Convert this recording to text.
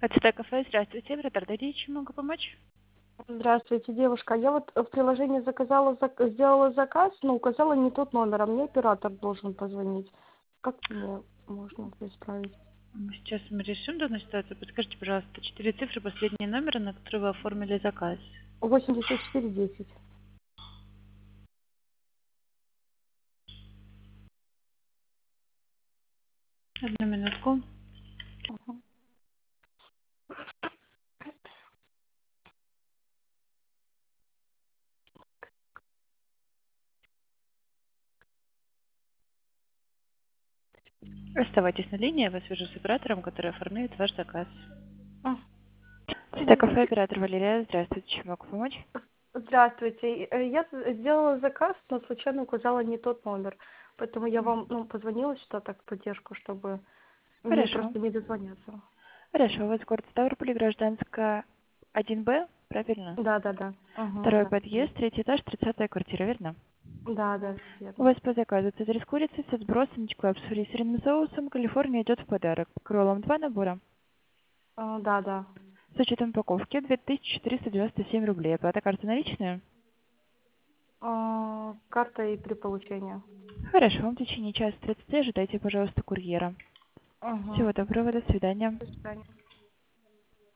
АЦТ кафе, здравствуйте. Вратарь, чем могу помочь? Здравствуйте, девушка. Я вот в приложении сделала заказ, но указала не тот номер, а мне оператор должен позвонить. Как мне можно это исправить? Сейчас мы решим данную ситуацию. Подскажите, пожалуйста, 4 цифры, последние номера, на которые вы оформили заказ. 8410. Одну минутку. Ага. Оставайтесь на линии, я вас свяжу с оператором, который оформляет ваш заказ. А, АЦТ Спасибо. кафе, оператор Валерия, здравствуйте. Чем могу помочь? Здравствуйте. Я сделала заказ, но случайно указала не тот номер. Поэтому я вам позвонила сюда так в поддержку, чтобы мне Хорошо. просто не дозвоняться. Хорошо, у вас город Ставрополь, гражданская 1Б, правильно? Да. Ага, Второй да. подъезд, третий этаж, 30-я квартира, верно? Да, У верно. вас по заказу цезарь с курицей, со сбросом, клаб с фрисерным соусом, Калифорния идет в подарок. Кролом 2 набора. Да. С учетом упаковки 2497 рублей. Оплата карты наличная? Карта и при получении. Хорошо, в течение часа 30 ожидайте, пожалуйста, курьера. Ага. Всего доброго, до свидания. До свидания.